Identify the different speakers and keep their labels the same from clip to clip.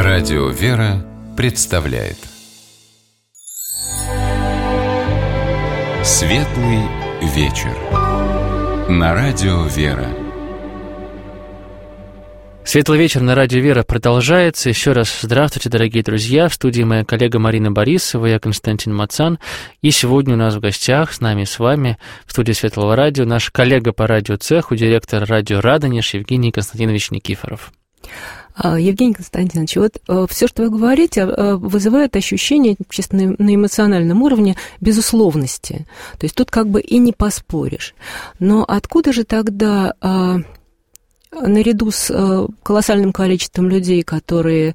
Speaker 1: Радио «Вера» представляет Светлый вечер на Радио «Вера».
Speaker 2: Светлый вечер на Радио «Вера» продолжается. Еще раз здравствуйте, дорогие друзья. В студии моя коллега Марина Борисова, я Константин Мацан. И сегодня у нас в гостях, с нами и с вами, в студии Светлого радио, наш коллега по радиоцеху, директор радио «Радонеж» Евгений Константинович Никифоров.
Speaker 3: Евгений Константинович, вот все, что вы говорите, вызывает ощущение, чисто на эмоциональном уровне, безусловности. То есть тут как бы и не поспоришь. Но откуда же тогда, наряду с колоссальным количеством людей, которые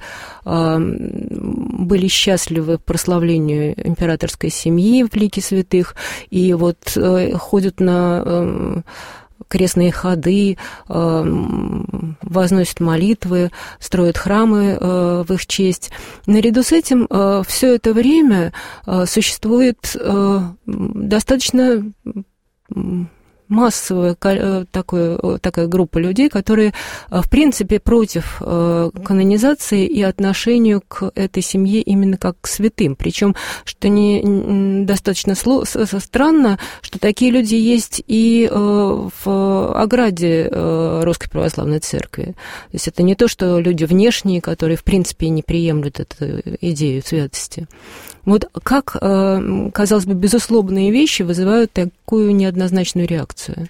Speaker 3: были счастливы прославлению императорской семьи в лике святых, и вот ходят на крестные ходы, возносят молитвы, строят храмы в их честь. Наряду с этим все это время существует достаточно массовая такая группа людей, которые, в принципе, против канонизации и отношению к этой семье именно как к святым. Причем, что достаточно странно, что такие люди есть и в ограде Русской Православной Церкви. То есть это не то, что люди внешние, которые, в принципе, не приемлют эту идею святости. Вот как, казалось бы, безусловные вещи вызывают такую неоднозначную реакцию?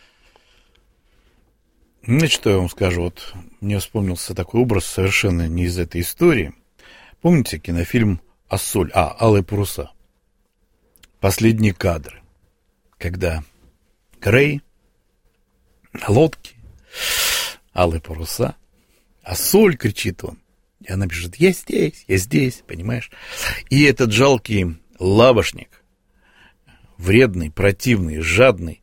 Speaker 4: Ну, что я вам скажу, вот мне вспомнился такой образ совершенно не из этой истории. Помните кинофильм «Ассоль», «Алые паруса»? Последние кадры, когда Грей на лодке, алые паруса, «Ассоль», кричит он. И она пишет: я здесь, понимаешь? И этот жалкий лавошник, вредный, противный, жадный,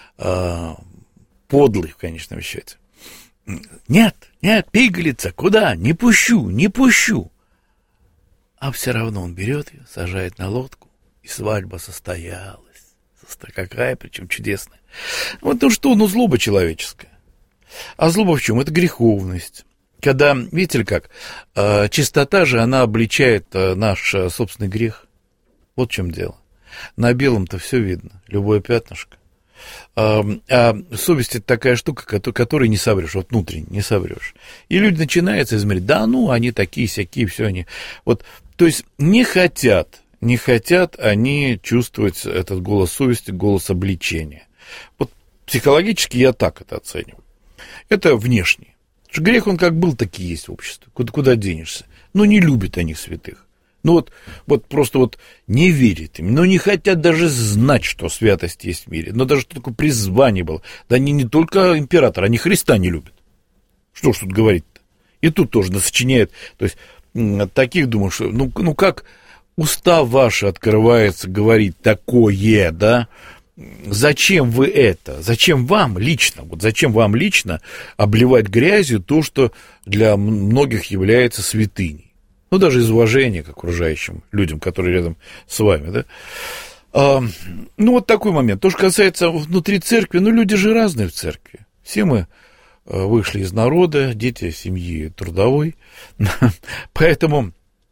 Speaker 4: подлый в конечном счете. Нет, пигалица, куда? Не пущу. А все равно он берет ее, сажает на лодку, и свадьба состоялась. Какая, причем чудесная. Вот злоба человеческая. А злоба в чем? Это греховность. Когда, видите ли как, чистота же, она обличает наш собственный грех. Вот в чем дело. На белом-то все видно, любое пятнышко. А совесть — это такая штука, которой не соврешь, вот внутренне не соврешь. И люди начинают измерять: они такие-сякие, все они. Вот, то есть не хотят они чувствовать этот голос совести, голос обличения. Вот психологически я так это оцениваю. Это внешне. Грех, он как был, так и есть в обществе. Куда денешься? Не любят они святых. Вот просто не верят им. Не хотят даже знать, что святость есть в мире. Но даже такое призвание было. Да они не только императора, они Христа не любят. Что ж тут говорить-то? И тут тоже насочиняют. То есть таких, думаю, что как уста ваши открывается говорить такое, да? Зачем вы это? Зачем вам лично обливать грязью то, что для многих является святыней? Даже из уважения к окружающим людям, которые рядом с вами, да? Вот такой момент. То, что касается внутри церкви, люди же разные в церкви. Все мы вышли из народа, дети семьи трудовой, поэтому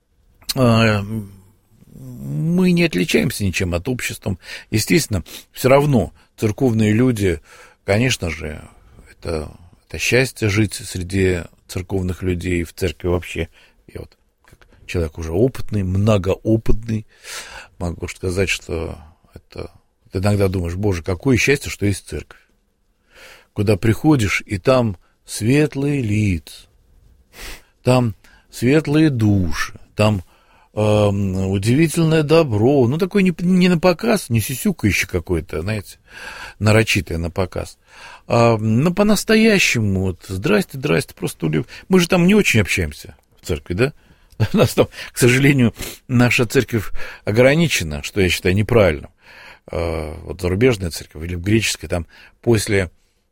Speaker 4: мы не отличаемся ничем от общества. Естественно, все равно церковные люди, конечно же, это счастье жить среди церковных людей, в церкви вообще. Я как человек уже опытный, многоопытный, могу сказать, что это... Ты иногда думаешь: Боже, какое счастье, что есть церковь. Куда приходишь, и там светлые лица, там светлые души, там удивительное добро, такое не на показ, не сисюкающее какое-то, знаете, нарочитое на показ, но по-настоящему, здрасте, просто мы же там не очень общаемся в церкви, да? У нас там, к сожалению, наша церковь ограничена, что я считаю неправильным. Зарубежная церковь или греческая, там после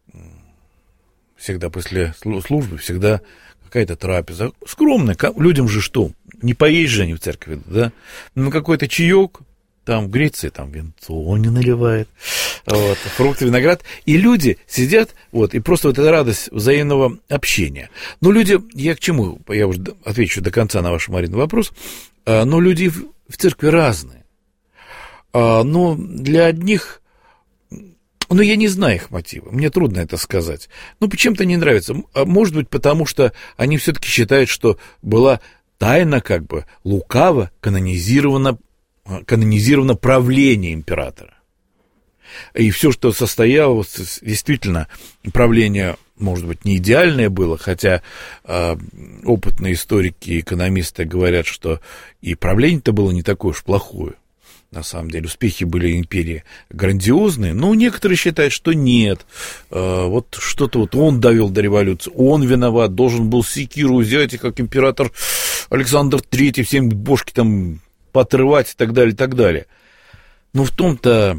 Speaker 4: службы всегда какая-то трапеза скромная. Людям же что? Не поесть же они в церкви, да? Какой-то чаек, Там в Греции там винцо не наливает, вот, фрукты, виноград. И люди сидят, вот, и просто вот эта радость взаимного общения. Но люди, я к чему, я уже отвечу до конца на ваш, Марина, вопрос, но люди в церкви разные. Но для одних, ну, я не знаю их мотивы, мне трудно это сказать. Ну, почему-то не нравится. Может быть, потому что они все-таки считают, что была тайно, как бы, лукаво канонизировано правление императора. И все, что состоялось, действительно, правление, может быть, не идеальное было, хотя опытные историки и экономисты говорят, что и правление-то было не такое уж плохое. На самом деле, успехи были империи грандиозные, но некоторые считают, что нет. Вот что-то вот он довел до революции, он виноват, должен был секиру взять, и как император Александр III всем бошки там поотрывать и так далее, и так далее. Но в том-то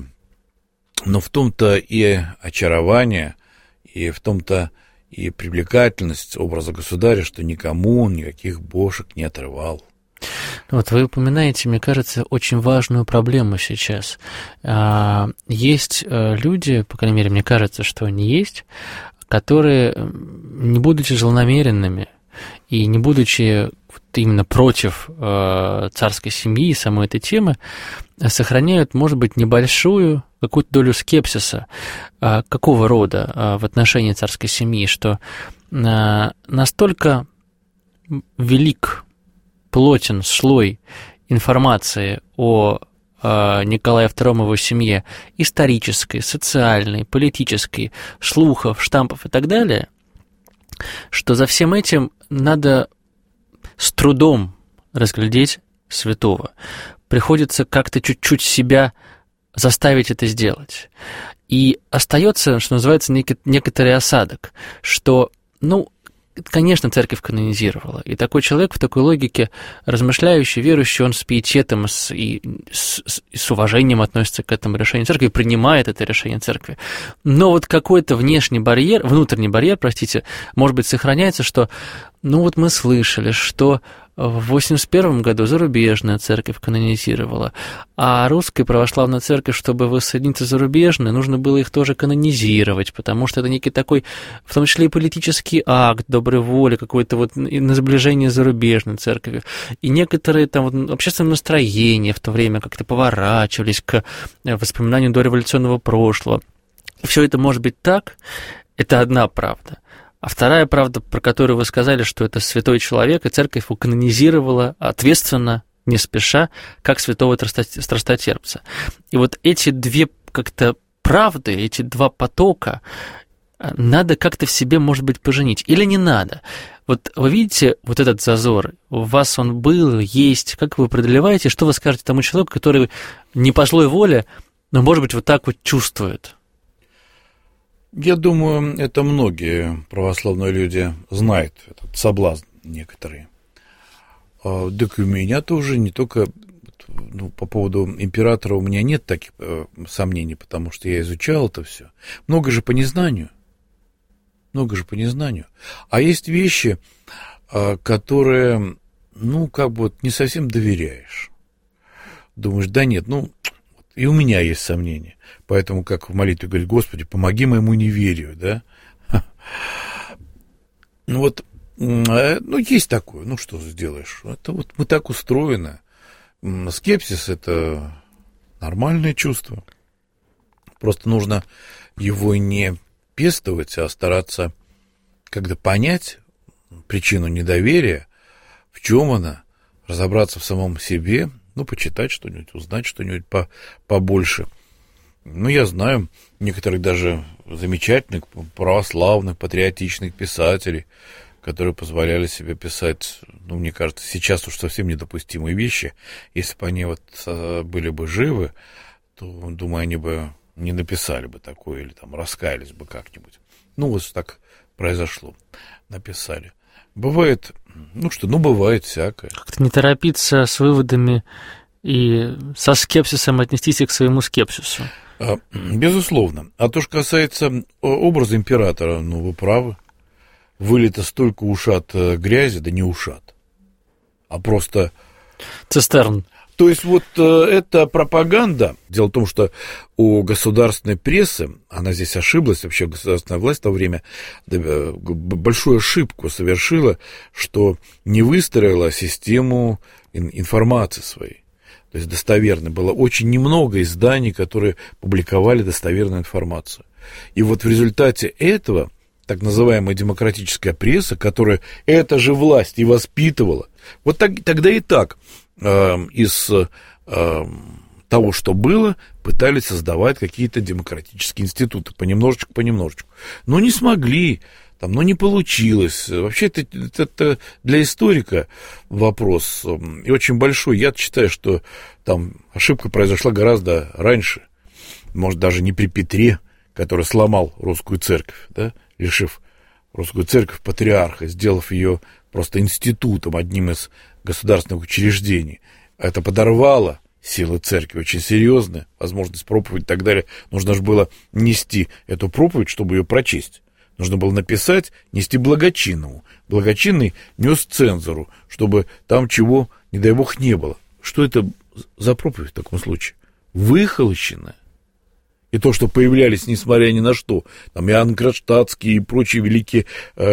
Speaker 4: и очарование, и в том-то и привлекательность образа государя, что никому он никаких бошек не отрывал.
Speaker 2: Вот вы упоминаете, мне кажется, очень важную проблему сейчас. Есть люди, по крайней мере, мне кажется, что они есть, которые, не будучи злонамеренными и не будучи именно против царской семьи и самой этой темы, сохраняют, может быть, небольшую какую-то долю скепсиса. Какого рода в отношении царской семьи, что настолько велик, плотен слой информации о Николае II и его семье, исторической, социальной, политической, слухов, штампов и так далее, что за всем этим надо с трудом разглядеть святого. Приходится как-то чуть-чуть себя заставить это сделать. И остается, что называется, некоторый осадок, что, конечно, церковь канонизировала, и такой человек в такой логике, размышляющий, верующий, он с пиететом и с уважением относится к этому решению церкви, принимает это решение церкви. Но вот какой-то внутренний барьер, может быть, сохраняется, что, мы слышали, что в 1981 году зарубежная церковь канонизировала, а русская православная церковь, чтобы воссоединиться с зарубежной, нужно было их тоже канонизировать, потому что это некий такой, в том числе и политический акт доброй воли, какое-то на сближение с зарубежной церковью. И некоторые там общественные настроения в то время как-то поворачивались к воспоминанию дореволюционного прошлого. Все это может быть так, это одна правда. А вторая правда, про которую вы сказали, что это святой человек, и церковь его канонизировала ответственно, не спеша, как святого страстотерпца. И вот эти две как-то правды, эти два потока надо как-то в себе, может быть, поженить. Или не надо? Вот вы видите вот этот зазор, у вас он был, есть, как вы преодолеваете, что вы скажете тому человеку, который не по злой воле, но, может быть, вот так вот чувствует?
Speaker 4: Я думаю, это многие православные люди знают, этот соблазн некоторые. Так и у меня тоже, не только по поводу императора у меня нет таких сомнений, потому что я изучал это все. Много же по незнанию. А есть вещи, которые, не совсем доверяешь. Думаешь, да нет, и у меня есть сомнения. Поэтому, как в молитве говорит, Господи, помоги моему неверию, да? Есть такое, что сделаешь? Это мы так устроены. Скепсис – это нормальное чувство. Просто нужно его не пестовать, а стараться когда понять причину недоверия, в чем она, разобраться в самом себе, почитать что-нибудь, узнать что-нибудь побольше. Я знаю некоторых даже замечательных православных, патриотичных писателей, которые позволяли себе писать, мне кажется, сейчас уж совсем недопустимые вещи. Если бы они были бы живы, то, думаю, они бы не написали бы такое или там раскаялись бы как-нибудь. Так произошло. Написали. Бывает, бывает всякое.
Speaker 2: Как-то не торопиться с выводами и со скепсисом отнестись к своему скепсису.
Speaker 4: Безусловно. А то, что касается образа императора, вы правы. Вылито столько ушат грязи, да не ушат, а просто...
Speaker 2: Цистерн.
Speaker 4: То есть вот эта пропаганда, дело в том, что у государственной прессы, она здесь ошиблась, вообще государственная власть в то время большую ошибку совершила, что не выстроила систему информации своей. То есть достоверной. Было очень немного изданий, которые публиковали достоверную информацию. И вот в результате этого так называемая демократическая пресса, которая эта же власть и воспитывала, вот тогда и так из того, что было, пытались создавать какие-то демократические институты, понемножечку. Но не смогли, не получилось. Вообще это для историка вопрос и очень большой. Я считаю, что там ошибка произошла гораздо раньше, может, даже не при Петре, который сломал русскую церковь, да, лишив русскую церковь патриарха, сделав ее просто институтом, одним из государственных учреждений. Это подорвало силы церкви очень серьезно, возможность проповедь и так далее. Нужно же было нести эту проповедь, чтобы ее прочесть. Нужно было написать, нести благочинному. Благочинный нес цензору, чтобы там чего, не дай бог, не было. Что это за проповедь в таком случае? Выхолощенная. И то, что появлялись, несмотря ни на что, там Иоанн Кронштадтский и прочие великие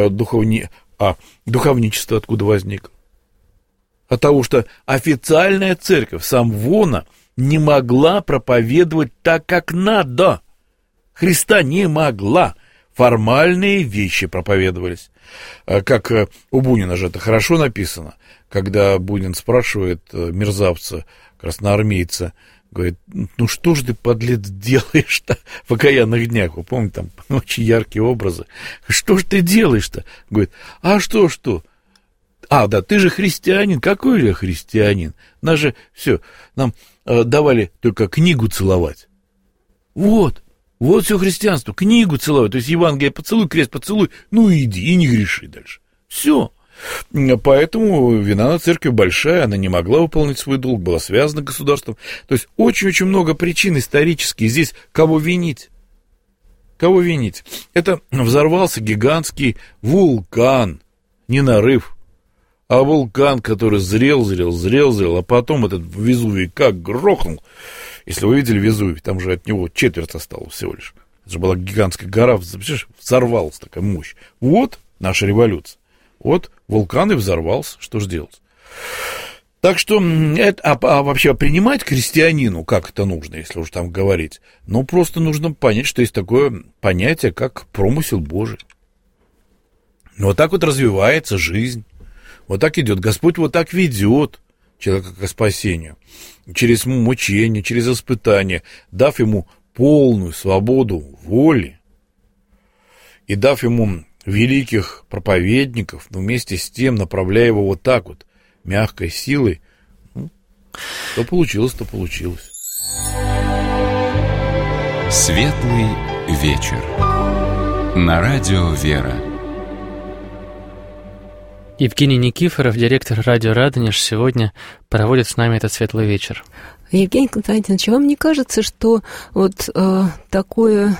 Speaker 4: духовничество откуда возникло? От того, что официальная церковь Самвона не могла проповедовать так, как надо. Христа не могла. Формальные вещи проповедовались. Как у Бунина же это хорошо написано, когда Бунин спрашивает мерзавца, красноармейца, говорит, что же ты, подлец, делаешь-то в окаянных днях? Вы помните, там очень яркие образы. Что же ты делаешь-то? Говорит, что? Да, ты же христианин. Какой же христианин? Нас же нам давали только книгу целовать. Вот все христианство, книгу целовать. То есть Евангелие поцелуй, крест поцелуй, иди и не греши дальше. Все. Поэтому вина на церкви большая, она не могла выполнить свой долг, была связана государством. То есть очень-очень много причин исторических. Здесь кого винить? Кого винить? Это взорвался гигантский вулкан, не нарыв, а вулкан, который зрел, а потом этот Везувий как грохнул. Если вы видели Везувий, там же от него четверть осталось всего лишь. Это же была гигантская гора, взорвалась такая мощь. Вот наша революция. Вот вулкан и взорвался, что же делать? Так что, вообще принимать крестьянину, как это нужно, если уж там говорить, просто нужно понять, что есть такое понятие, как промысел Божий. Вот так вот развивается жизнь, вот так идет, Господь вот так ведет человека к спасению, через мучение, через испытание, дав ему полную свободу воли и дав ему великих проповедников, но вместе с тем направляя его вот так вот, мягкой силой, то получилось.
Speaker 1: Светлый вечер. На радио «Вера».
Speaker 2: Евгений Никифоров, директор радио «Радонеж», сегодня проводит с нами этот светлый вечер.
Speaker 3: Евгений Константинович, вам не кажется, что вот такое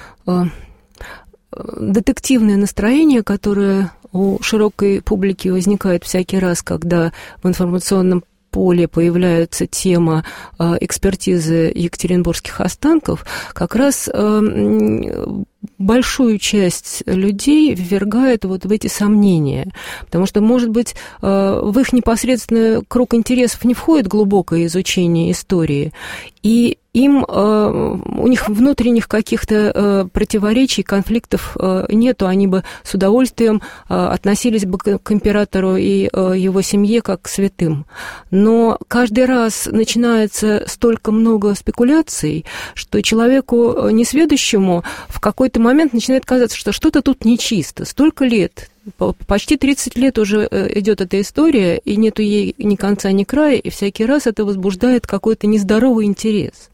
Speaker 3: детективное настроение, которое у широкой публики возникает всякий раз, когда в информационном поле появляется тема экспертизы екатеринбургских останков, как раз большую часть людей ввергает вот в эти сомнения. Потому что, может быть, в их непосредственный круг интересов не входит глубокое изучение истории, и у них внутренних каких-то противоречий, конфликтов нету, они бы с удовольствием относились бы к императору и его семье как к святым. Но каждый раз начинается столько много спекуляций, что человеку несведущему в какой-то момент начинает казаться, что что-то тут нечисто. Столько лет, почти 30 лет уже идет эта история, и нету ей ни конца, ни края, и всякий раз это возбуждает какой-то нездоровый интерес.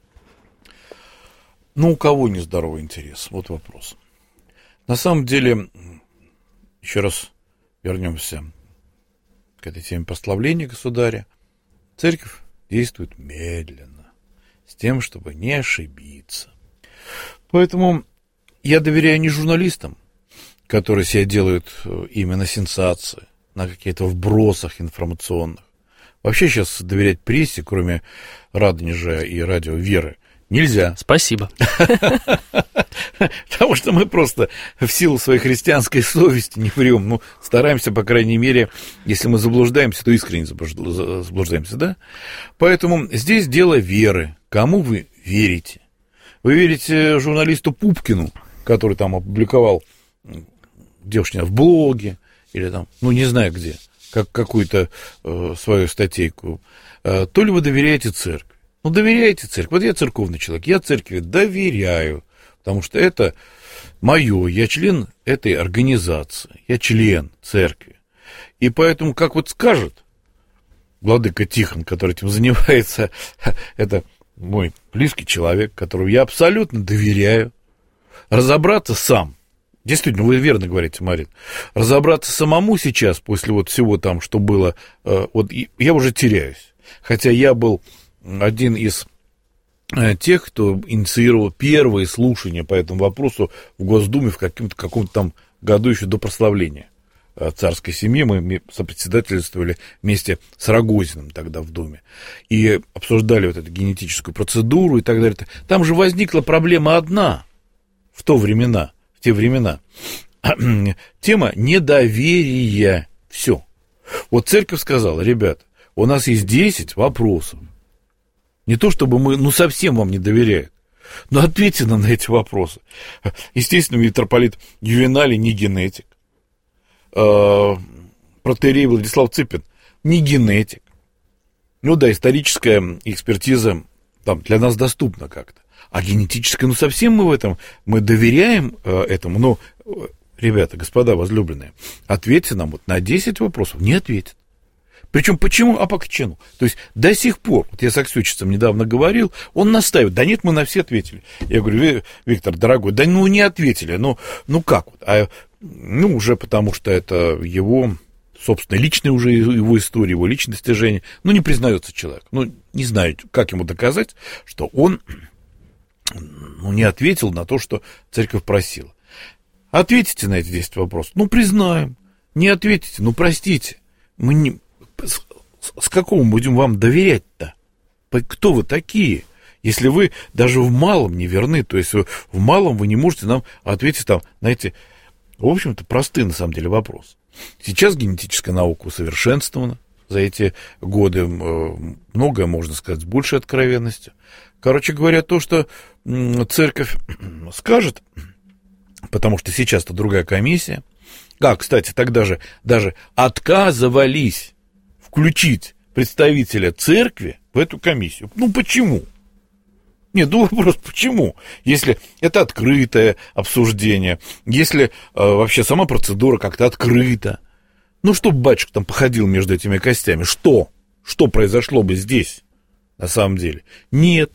Speaker 4: У кого нездоровый интерес? Вот вопрос. На самом деле, еще раз вернемся к этой теме прославления государя. Церковь действует медленно, с тем, чтобы не ошибиться. Поэтому я доверяю не журналистам, которые себе делают именно сенсации на каких-то вбросах информационных. Вообще сейчас доверять прессе, кроме Радонежа и радио Веры, нельзя.
Speaker 2: Спасибо.
Speaker 4: Потому что мы просто в силу своей христианской совести не врем. Ну, стараемся, по крайней мере, если мы заблуждаемся, то искренне заблуждаемся, да? Поэтому здесь дело веры. Кому вы верите? Вы верите журналисту Пупкину, который там опубликовал, где уж не знаю, в блоге, или там, ну, не знаю где, как какую-то свою статейку, то ли вы доверяете церкви. Ну, доверяете церкви. Вот я церковный человек, я церкви доверяю, потому что это мое, я член этой организации, я член церкви. И поэтому, как вот скажет владыка Тихон, который этим занимается, это мой близкий человек, которому я абсолютно доверяю, разобраться сам. Действительно, вы верно говорите, Марин. Разобраться самому сейчас, после вот всего там, что было, вот я уже теряюсь. Хотя я был один из тех, кто инициировал первые слушания по этому вопросу в Госдуме в каком-то там году еще до прославления царской семьи. Мы сопредседательствовали вместе с Рогозиным тогда в Думе. И обсуждали вот эту генетическую процедуру и так далее. Там же возникла проблема одна в те времена. Тема недоверия. Все. Вот церковь сказала: ребята, у нас есть 10 вопросов. Не то, чтобы мы, совсем вам не доверяют, но ответьте нам на эти вопросы. Естественно, митрополит Ювеналий не генетик. Протоиерей Владислав Цыпин не генетик. Ну да, историческая экспертиза там для нас доступна как-то. А генетическая, совсем мы доверяем этому. Но, ребята, господа возлюбленные, ответьте нам вот на 10 вопросов. Не ответят. Причем почему, а по чину? То есть до сих пор, вот я с Аксючицем недавно говорил, он настаивает: да нет, мы на все ответили. Я говорю: Виктор, дорогой, да не ответили, как вот? Уже потому что это его, собственно, личная уже его история, его личное достижение. Не признается человек. Не знаю, как ему доказать, что он не ответил на то, что церковь просила. Ответите на эти 10 вопросов. Признаем. Не ответите, простите. Мы не... С какого мы будем вам доверять-то? Кто вы такие? Если вы даже в малом не верны, то есть в малом вы не можете нам ответить там на эти, в общем-то, простые на самом деле вопросы. Сейчас генетическая наука усовершенствована. За эти годы многое можно сказать с большей откровенностью. Короче говоря, то, что церковь скажет, потому что сейчас-то другая комиссия. Кстати, тогда же даже отказывались включить представителя церкви в эту комиссию. Почему? Нет, вопрос, почему? Если это открытое обсуждение, если вообще сама процедура как-то открыта, чтобы батюшка там походил между этими костями, что произошло бы здесь на самом деле? Нет,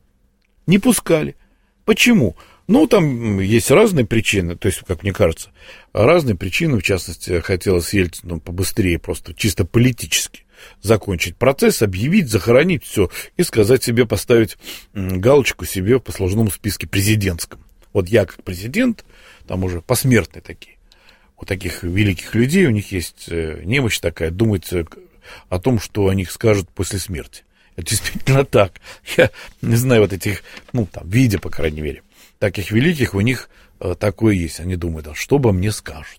Speaker 4: не пускали. Почему? Там есть разные причины, то есть, как мне кажется, разные причины, в частности, хотелось Ельцину побыстрее, просто чисто политически закончить процесс, объявить, захоронить все и сказать себе, поставить галочку себе в послужном списке президентском. Вот я как президент, там уже посмертные такие, у таких великих людей, у них есть немощь такая, думать о том, что о них скажут после смерти. Это действительно так. Я не знаю вот этих, видя, по крайней мере, таких великих, у них такое есть. Они думают: что обо мне скажут.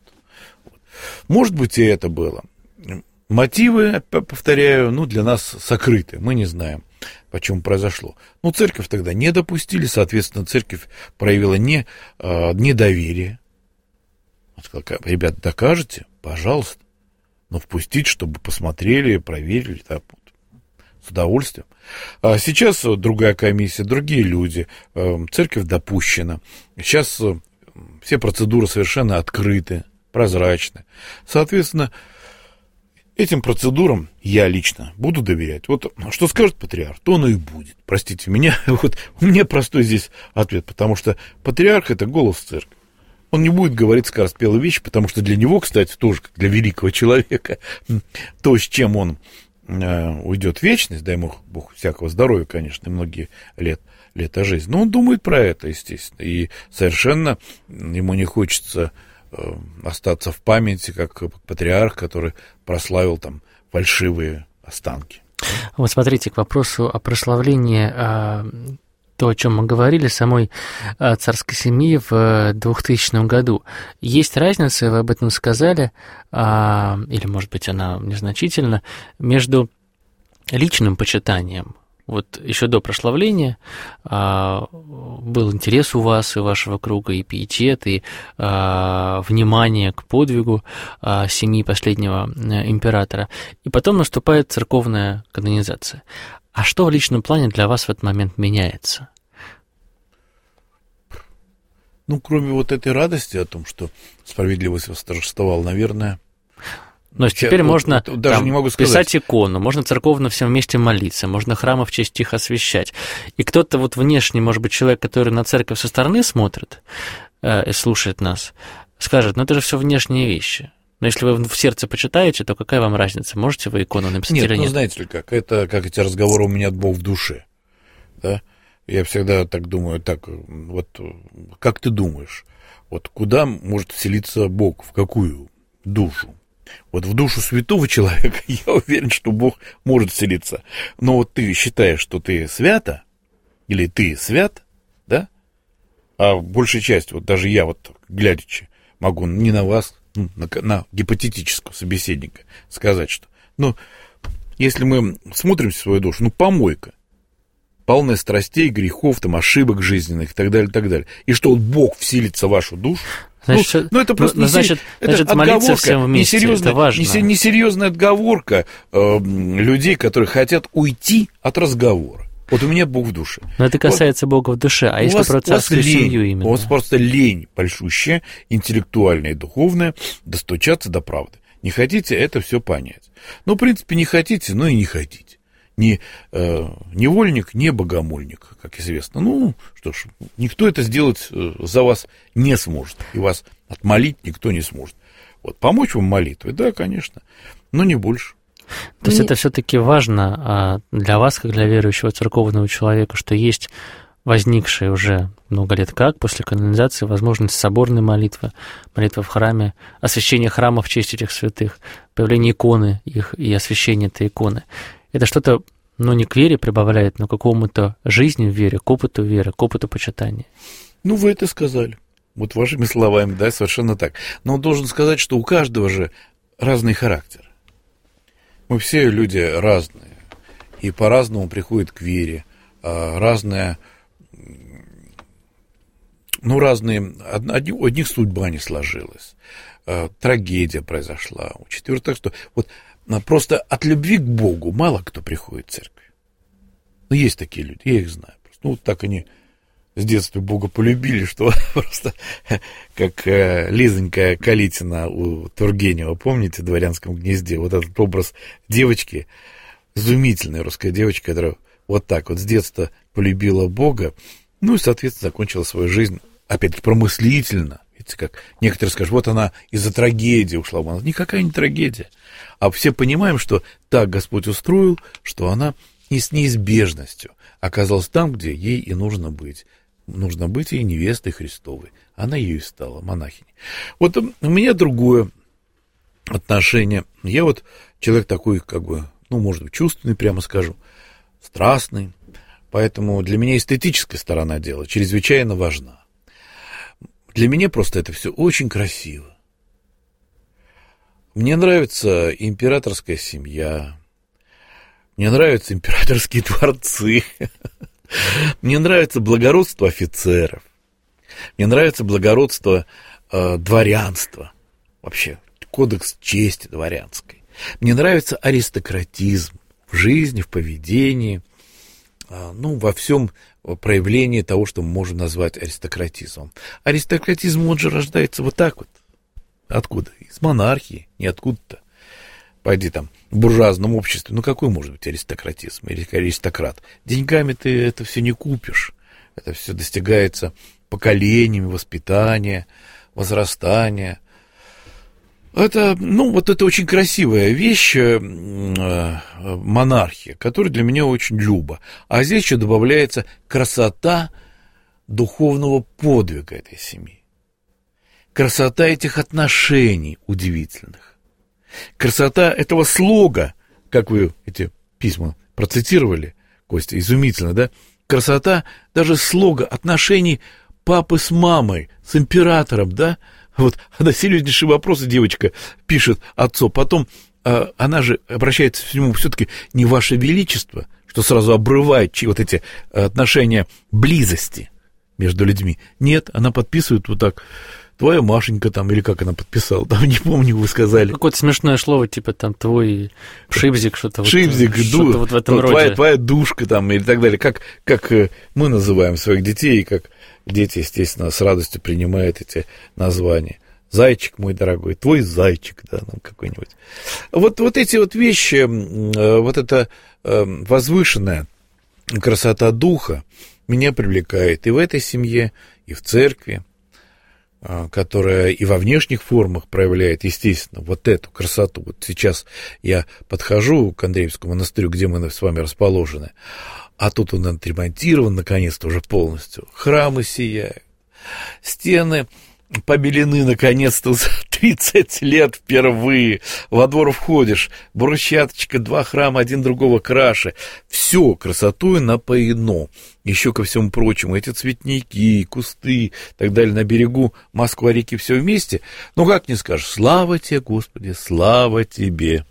Speaker 4: Может быть, и это было. Мотивы, повторяю, для нас сокрыты. Мы не знаем, почему произошло. Церковь тогда не допустили, соответственно, церковь проявила недоверие. Сказала: ребята, докажете? Пожалуйста. Впустить, чтобы посмотрели, проверили, так вот. С удовольствием. А сейчас другая комиссия, другие люди, церковь допущена. Сейчас все процедуры совершенно открыты, прозрачны. Соответственно, этим процедурам я лично буду доверять. Вот что скажет патриарх, то оно и будет. Простите меня, у меня простой здесь ответ, потому что патриарх — это голос церкви. Он не будет говорить скороспелые вещи, потому что для него, кстати, тоже как для великого человека, то, с чем он уйдет в вечность, дай ему Бог всякого здоровья, конечно, и многие лета жизни. Но он думает про это, естественно, и совершенно ему не хочется остаться в памяти, как патриарх, который прославил там фальшивые останки.
Speaker 2: Вот смотрите, к вопросу о прославлении, то, о чем мы говорили, самой царской семьи в 2000 году. Есть разница, вы об этом сказали, или, может быть, она незначительна, между личным почитанием. Вот еще до прославления был интерес у вас и вашего круга, и пиетет, и внимание к подвигу семьи последнего императора. И потом наступает церковная канонизация. А что в личном плане для вас в этот момент меняется?
Speaker 4: Ну, кроме вот этой радости о том, что справедливость восторжествовала, наверное...
Speaker 2: Но теперь можно
Speaker 4: даже
Speaker 2: там,
Speaker 4: не могу сказать.
Speaker 2: Писать икону, можно церковно всем вместе молиться, можно храмы в честь их освящать. И кто-то вот внешне, может быть, человек, который на церковь со стороны смотрит и слушает нас, скажет, ну это же все внешние вещи. Но если вы в сердце почитаете, то какая вам разница, можете вы икону написать или нет?
Speaker 4: Нет, ну знаете ли как, это как эти разговоры у меня Бог в душе, да? Я всегда так думаю, так, вот как ты думаешь, вот куда может вселиться Бог, в какую душу? Вот в душу святого человека я уверен, что Бог может вселиться. Но вот ты считаешь, что ты свята, или ты свят, да? А большая часть, вот даже я, вот глядячи, могу не на вас, на гипотетического собеседника сказать, что, ну, если мы смотрим в свою душу, ну, помойка, полная страстей, грехов, там, ошибок жизненных и так далее, и так далее. И что вот Бог вселится в вашу душу,
Speaker 2: значит,
Speaker 4: это просто
Speaker 2: значит, молиться всем вместе, это важно.
Speaker 4: Несерьезная отговорка людей, которые хотят уйти от разговора. Вот у меня Бог в душе.
Speaker 2: Но это касается Бога в душе, а если про царскую семью именно?
Speaker 4: У вас просто лень большущая, интеллектуальная и духовная, достучаться до правды. Не хотите это все понять. Ну, в принципе, не хотите, но и не хотите. Ни невольник, ни богомольник, как известно. Ну, что ж, никто это сделать за вас не сможет. И вас отмолить никто не сможет. Вот, помочь вам молитвой, да, конечно, но не больше.
Speaker 2: То есть это все-таки важно для вас, как для верующего церковного человека, что есть возникшая уже много лет как после канонизации возможность соборной молитвы, молитвы в храме, освящение храма в честь этих святых, появление иконы их и освящение этой иконы. Это что-то, ну, не к вере прибавляет, но к какому-то жизни в вере, к опыту веры, к опыту почитания.
Speaker 4: Ну, вы это сказали. Вот вашими словами, да, совершенно так. Но должен сказать, что у каждого же разный характер. Мы все люди разные. И по-разному приходят к вере. Разные, ну, разные, у одних судьба не сложилась. Трагедия произошла. У четвертых, так что вот просто от любви к Богу мало кто приходит в церковь. Но есть такие люди, я их знаю. Просто. Ну, вот так они с детства Бога полюбили, что просто как Лизонька Калитина у Тургенева, помните, в «Дворянском гнезде», вот этот образ девочки, изумительная русская девочка, которая вот так вот с детства полюбила Бога, ну и, соответственно, закончила свою жизнь, опять-таки, промыслительно. Видите, как некоторые скажут, вот она из-за трагедии ушла. Никакая не трагедия. А все понимаем, что так Господь устроил, что она и с неизбежностью оказалась там, где ей и нужно быть. Нужно быть ей невестой Христовой. Она ею стала, монахиней. Вот у меня другое отношение. Я вот человек такой, как бы, ну, может быть, чувственный, прямо скажу, страстный. Поэтому для меня эстетическая сторона дела чрезвычайно важна. Для меня просто это все очень красиво. Мне нравится императорская семья, мне нравятся императорские дворцы, мне нравится благородство офицеров, мне нравится благородство дворянства, вообще кодекс чести дворянской. Мне нравится аристократизм в жизни, в поведении, ну, во всем проявлении того, что мы можем назвать аристократизмом. Аристократизм, он же рождается вот так вот. Откуда? Из монархии, не откуда-то. Пойди там, в буржуазном обществе, ну какой может быть аристократизм или аристократ? Деньгами ты это все не купишь. Это все достигается поколениями воспитания, возрастания. Это, ну, вот это очень красивая вещь, монархия, которая для меня очень люба. А здесь еще добавляется красота духовного подвига этой семьи. Красота этих отношений удивительных. Красота этого слога, как вы эти письма процитировали, Костя, изумительно, да? Красота даже слога отношений папы с мамой, с императором, да? Вот, на серьезнейшие вопросы девочка пишет отцу, потом она же обращается к нему все-таки не ваше величество, что сразу обрывает вот эти отношения близости между людьми. Нет, она подписывает вот так, твоя Машенька там, или как она подписала, там, не помню, вы сказали.
Speaker 2: Какое-то смешное слово, типа там твой шипзик, что-то
Speaker 4: шипзик,
Speaker 2: вот, что-то вот в этом роде.
Speaker 4: Твоя душка там, или так далее. Как мы называем своих детей, и как дети, естественно, с радостью принимают эти названия. Зайчик мой дорогой, твой зайчик, да, ну, какой-нибудь. Вот эти вот вещи, вот эта возвышенная красота духа меня привлекает и в этой семье, и в церкви, которая и во внешних формах проявляет, естественно, вот эту красоту. Вот сейчас я подхожу к Андреевскому монастырю, где мы с вами расположены, а тут он отремонтирован, наконец-то, уже полностью. Храмы сияют, стены побелены, наконец-то, за 30 лет впервые. Во двор входишь, брусчаточка, 2 храма, один другого краше. Все красотой напоено. Еще ко всему прочему, эти цветники, кусты и так далее на берегу Москва-реки, все вместе. Ну, как не скажешь, слава тебе, Господи, слава тебе.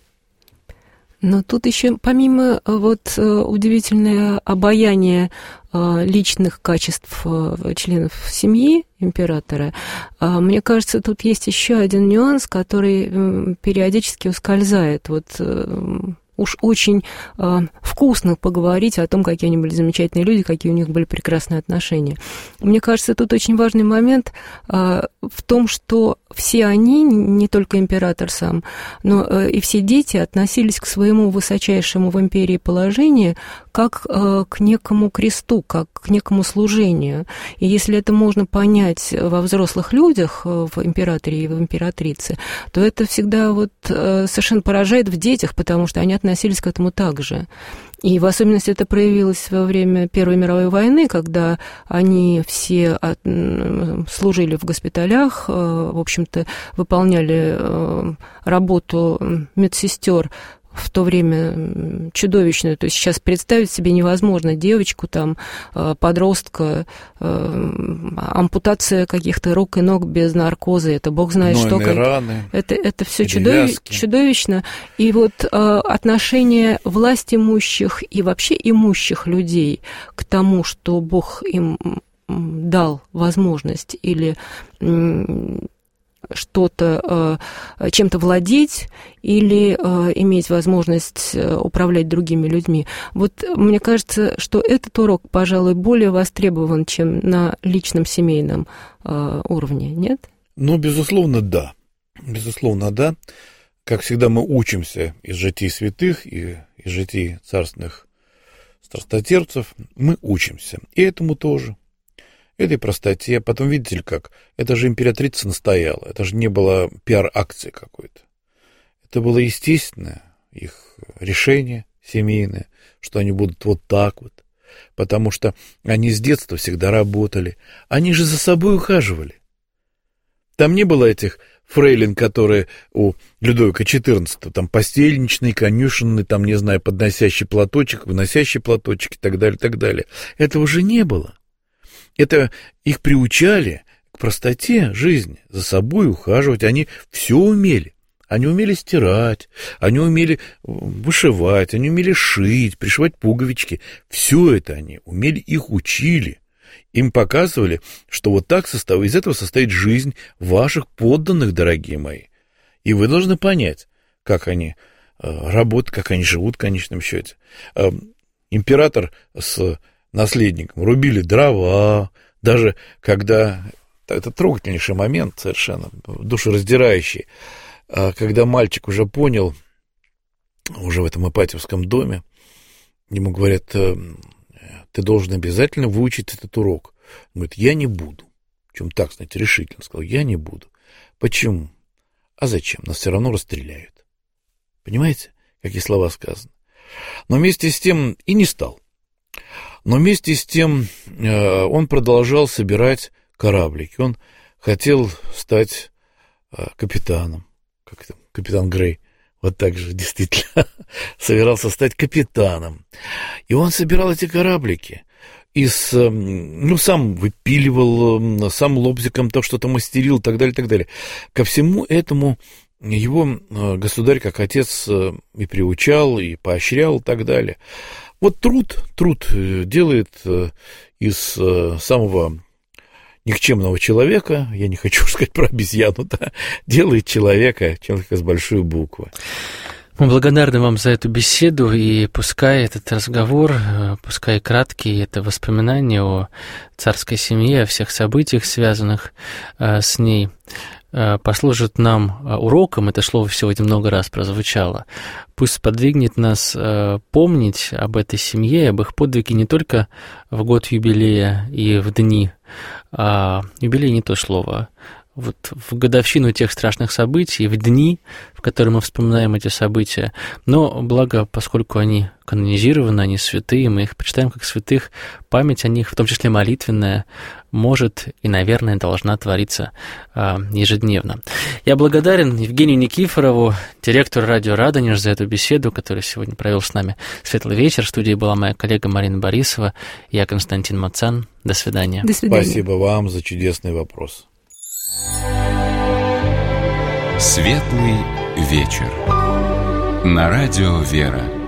Speaker 3: Но тут еще, помимо вот удивительное обаяние личных качеств членов семьи императора, мне кажется, тут есть еще один нюанс, который периодически ускользает. Вот уж очень вкусно поговорить о том, какие они были замечательные люди, какие у них были прекрасные отношения. Мне кажется, тут очень важный момент в том, что все они, не только император сам, но и все дети относились к своему высочайшему в империи положению как к некому кресту, как к некому служению. И если это можно понять во взрослых людях, в императоре и в императрице, то это всегда вот совершенно поражает в детях, потому что они относились к этому так же. И в особенности это проявилось во время Первой мировой войны, когда они все служили в госпиталях, в общем-то, выполняли работу медсестер в то время чудовищную. То есть сейчас представить себе невозможно девочку, там, подростка, ампутация каких-то рук и ног без наркоза, это бог знает что.
Speaker 4: Раны,
Speaker 3: это все чудовищно. И вот отношение власть имущих и вообще имущих людей к тому, что Бог им дал возможность или что-то, чем-то владеть или иметь возможность управлять другими людьми. Вот мне кажется, что этот урок, пожалуй, более востребован, чем на личном семейном уровне, нет?
Speaker 4: Ну, безусловно, да. Безусловно, да. Как всегда, мы учимся из житий святых и из житий царственных страстотерпцев. Мы учимся. И этому тоже. Этой простоте. Потом, видите ли, как? Это же императрица настояла. Это же не было пиар-акции какой-то. Это было естественное их решение семейное, что они будут вот так вот. Потому что они с детства всегда работали. Они же за собой ухаживали. Там не было этих фрейлин, которые у Людовика XIV, там постельничный, конюшенный, там, не знаю, подносящий платочек, выносящий платочек и так далее, так далее. Этого же не было. Это их приучали к простоте жизни, за собой ухаживать. Они все умели. Они умели стирать, они умели вышивать, они умели шить, пришивать пуговички. Все это они умели, их учили. Им показывали, что вот так из этого состоит жизнь ваших подданных, дорогие мои. И вы должны понять, как они работают, как они живут в конечном счете. Император с наследником рубили дрова, даже когда... Это трогательнейший момент совершенно, душераздирающий, когда мальчик уже понял, уже в этом Ипатьевском доме, ему говорят, ты должен обязательно выучить этот урок. Он говорит, я не буду. Причем так, знаете, решительно сказал, я не буду. Почему? А зачем? Нас все равно расстреляют. Понимаете, какие слова сказаны? Но вместе с тем и не стал. Но вместе с тем он продолжал собирать кораблики. Он хотел стать капитаном, как это, капитан Грей. вот так же действительно собирался стать капитаном. И он собирал эти кораблики. Сам выпиливал, сам лобзиком то что-то мастерил, и так далее, и так далее. Ко всему этому его государь, как отец, и приучал, и поощрял, и так далее. Вот труд делает из самого никчемного человека, я не хочу сказать про обезьяну, да, делает человека с большой буквы.
Speaker 2: Мы благодарны вам за эту беседу, и пускай этот разговор, пускай краткий, это воспоминания о царской семье, о всех событиях, связанных с ней, послужит нам уроком, это слово сегодня много раз прозвучало, пусть сподвигнет нас помнить об этой семье, об их подвиге не только в год юбилея и в дни, юбилей не то слово, вот в годовщину тех страшных событий, в дни, в которые мы вспоминаем эти события, но благо, поскольку они канонизированы, они святые, мы их почитаем как святых, память о них, в том числе молитвенная, может и, наверное, должна твориться ежедневно. Я благодарен Евгению Никифорову, директору радио «Радонеж», за эту беседу, которую сегодня провел с нами «Светлый вечер». В студии была моя коллега Марина Борисова, я Константин Мацан. До свидания.
Speaker 3: До свидания.
Speaker 4: Спасибо вам за чудесный вопрос.
Speaker 1: Светлый вечер. На радио «Вера».